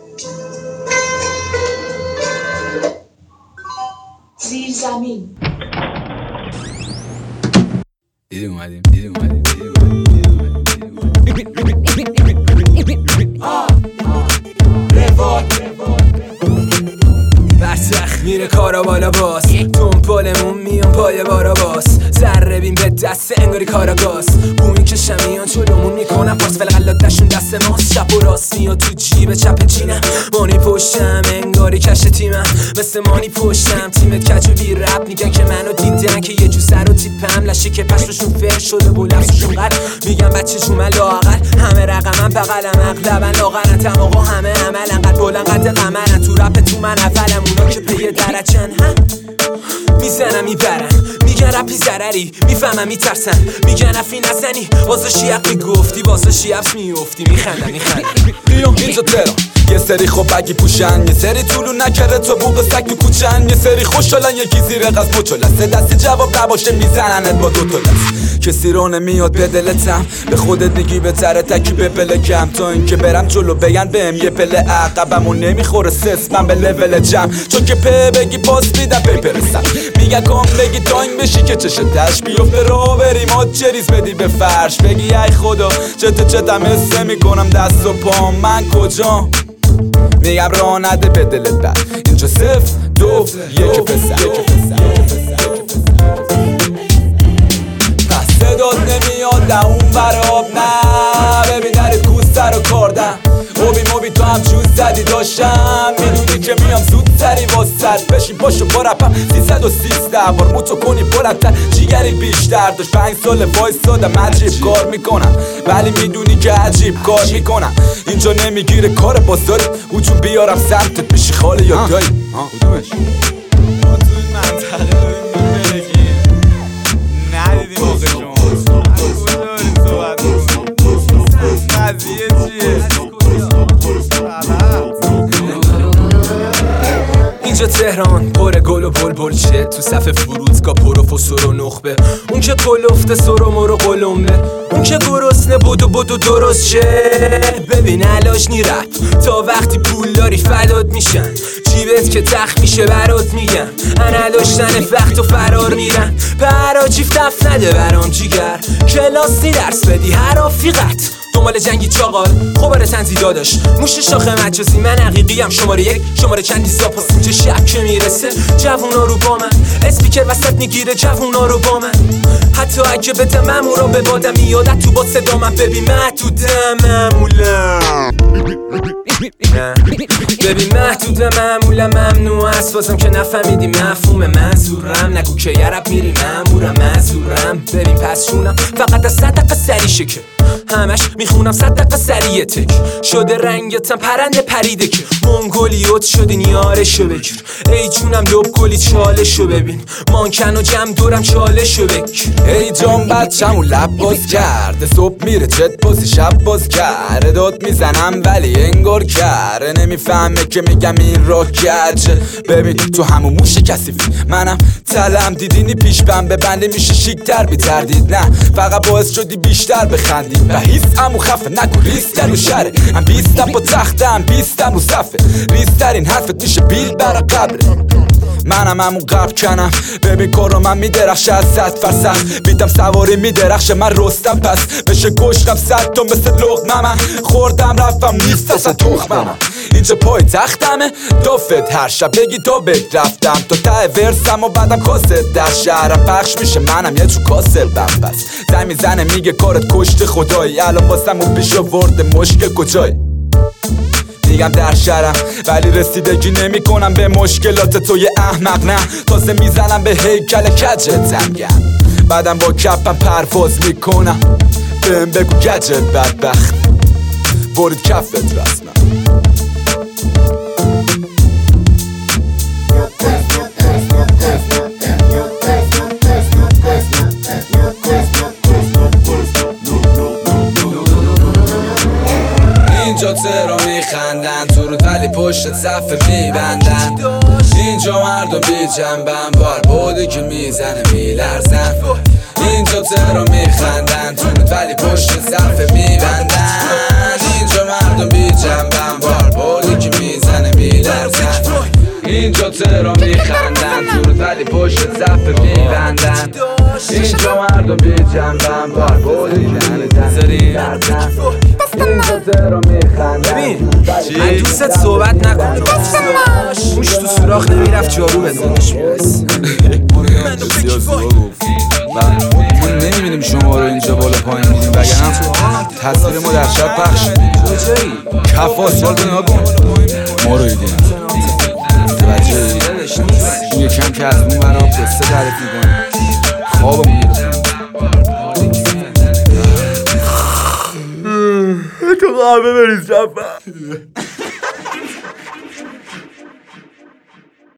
زیر زمین دیدی اومدیم برسخ میره کارا بالا باس دنبالمون میان پای بارا باس ذره بین به دست انگاری کاراگاز بومی که شمیان جلومون میکنن پاس فلقلاتشون دست ماست چپ و راست میاد تو جیب چپ چینم مانی پشتم انگاری کش تیمم مثل مانی پشتم تیمت کج و بی رب میگن که منو دیدن که یه جو سر و تیپم لشه که پشتشون فر شده و لفظشون قد میگن بچه جو من لااقل همه رقمم بغلم اغلبن لاغرن تماقا همه عملن قد بلند قد قمرن تو رپ تو من اولم اونا که پی درجن میزنم میبرم میگن رپی ضرری میفهمم میترسن میگن افی نزنی واسه شیعق میگفتی واسه شیعبس میافتی میخندم اینجا تهران یه سری خب بگی پوشن یه سری طولو نکره تو بوق سگ تو کوچن یه سری خوشحالن یکی زیر قصد مچلن سه دستی جواب نباشه میزننت با دوتا دست کسی رو نمیاد به دلتم به خودت میگی بهتره تکی به پله کم تا اینکه برم جلو بگن بهم یه پله عقبمو نمیخوره سسمم به لول جم چون که بگی پاس میدم برسم میگن کام بگی تایم بشی که چشه دشت بیفته را بریم چریز بدی به فرش بگی ای خدا چتم حسه میکنم دست و پام من کجا میگم راه نده به دلت بد اینجا 0 2 1 پسر پس صدات نمیاد ده اون براب نه ببین در کوسته رو کردم موبی تو هم جوز زدی داشتم میدونی که میام زود سری واسد بشین پاشو با رپم 313 بار موتو کنی بلندتر جیگری بیشتر داشت 5 سال وایسادم عجیب کار میکنم ولی میدونی که عجیب کار میکنم اینجا نمیگیره کار بازاری هجوم بیارم سمتت میشی خاله یا دایی کدومش؟ ما تو این منطقه داریم میبرگیم ندیدیم آقا جون کجا داریم صحبت کنیم قضیه چیه؟ اینجا تهران پر گل و بلبل شه تو صف فرودگاه پروفسور و نخبه اون که کلفته سر و مرو قلمبه اون که گرسنه بدو درست شه ببین علاج نی رپ تا وقتی پول داری فدات میشن جیبت که تخت میشه برات میگن انا داشتن وقت و فرار میرن براجیف دف نده برام جیگر کلاسی درس بدی هر آفیقت دنبال جنگی چاقال خوباره تنزی داداش موش شاخه مجازی من حقیقیم شماره 1 شماره چندی زاپاس اینجا شب که میرسه جوونا رو با من اسپیکر وسط میگیره جوونا رو با من حتی اگه بده ممورا به بادم میادت تو با صدا من ببین محدودم معمولم ببین محدودم معمولم ممنوع است واسم که نفهمیدی مفهوم منظورم نگو که یه رب میری ممورم منظورم ببین پس شونم فقط از 100 دقیقه سریشه که همش میخونم 100 دقیقه سریع تک شده رنگتم پرنده پریده که منگولیوت شدین یارشو بگیر ای جونم لب گلی چالشو ببین مانکن و جمع دورم چالشو بگیر ای جان بچم و لب باز کرده صبح میره چت بازی شب باز کرده داد میزنم ولی انگار کره نمیفهمه که میگم این را کجه ببین تو همون موش کسیفی منم تلم دیدینی پیش بنده میشه شیکتر بیتردید نه فقط باعث شدی بیشتر بخندی و هیست امو خفه نکن ریستر رو شره هم بیستم با تخته هم بیستم رو صفه ریسترین حرفت میشه بیل برا قبره منم همون قبل کنم ببین کارو من میدرخشه از 100 فرسخ بیتم سواری میدرخشه من رستم پس بشه کشتم 100 تا مثل لقمم خوردم رفتم نیست اصلا تخمم اینجا پای تختمه دافت هر شب بگی تا بگ رفتم تا ته ورسم و بعدم کاسه در شهرم پخش میشه منم یه چو کاسه بم بس زن میزنه میگه کارت کشت خدایی الان واسم اون پیش آورده مشکل کجایی میگم در شهرم ولی رسیدگی نمی کنم به مشکلات تو یه احمق نه تازه میزنم به هیکل کجتم گم بعدم با کپم پرواز میکنم بهم بگو گجت بدبخت برید کفت رسمم اینجا تهران میخندن تو رو ولی پشت صفحه میبندن اینجا مردم بی جنبن بار بوده که میزنه میلرزن اینجا تهران میخندن تو رو ولی پشت صفحه میبندن اینجا مردم بی جنبن بار بوده که اینجا تهران میخندن تو ولی پشت صف میبندن اینجا مردم بی جنبن بار بودیدن تنظری کردن اینجا تهران میخندن ببین من دوستت صحبت نکن موش تو سوراخ نمیرفت جارو به دانش میرس ما نمیبینیم شما رو اینجا بالا پایین میدیم وگرنه تصویر ما در شب پخش کف آسفالت رو نگاه کن ما رو دیدیم توجهی اون یکم که از اون برام قصه تعریف میکنه خوابمون گرفتیم تو قهوه بریز شب